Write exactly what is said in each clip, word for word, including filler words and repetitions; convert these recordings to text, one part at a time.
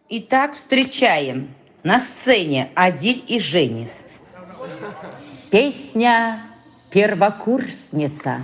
Итак, встречаем на сцене Адиль и Женис. Песня «Первокурсница».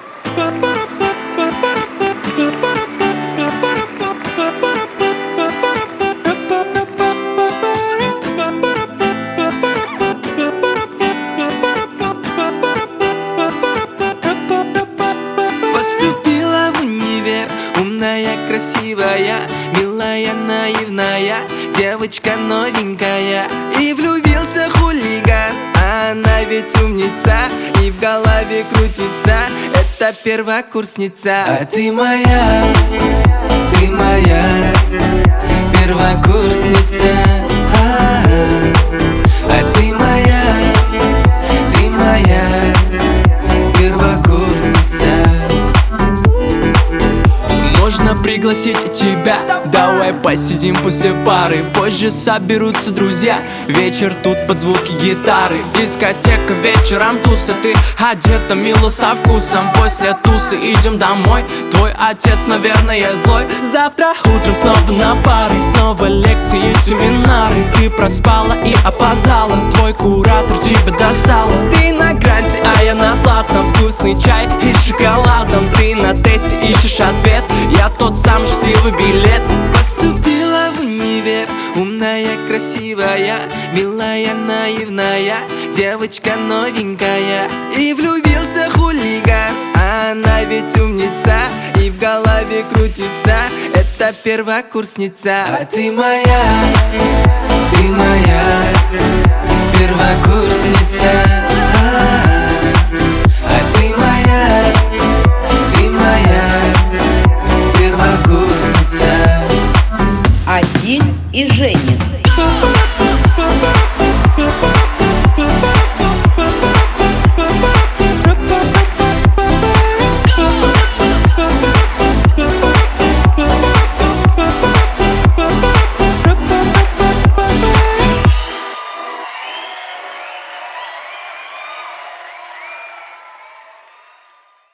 Поступила в универ, умная, красивая, милая, наивная, девочка новенькая. И влюбился хулиган, а она ведь умница, и в голове крутится, это первокурсница. А ты моя, ты моя первокурсница. А, а ты моя, ты моя первокурсница. Можно пригласить тебя, давай посидим после пары. Позже соберутся друзья, вечер тут под звуки гитары. Дискотека вечером, туса, ты одета мило со вкусом. После тусы идем домой, твой отец, наверное, злой. Завтра утром снова на пары, снова лекции и семинары. Ты проспала и опоздала, твой куратор тебя достала. Ты на гранте, а я на платном, вкусный чай и с шоколадом. Ты на тесте ищешь ответ, я тот самый счастливый билет. Поступила в универ, умная, красивая, милая, наивная, девочка новенькая. И влюбился хулиган, а она ведь умница, и в голове крутится, это первокурсница. А ты моя, ты моя первокурсница. А ты моя, ты моя первокурсница. Адиль и Женис.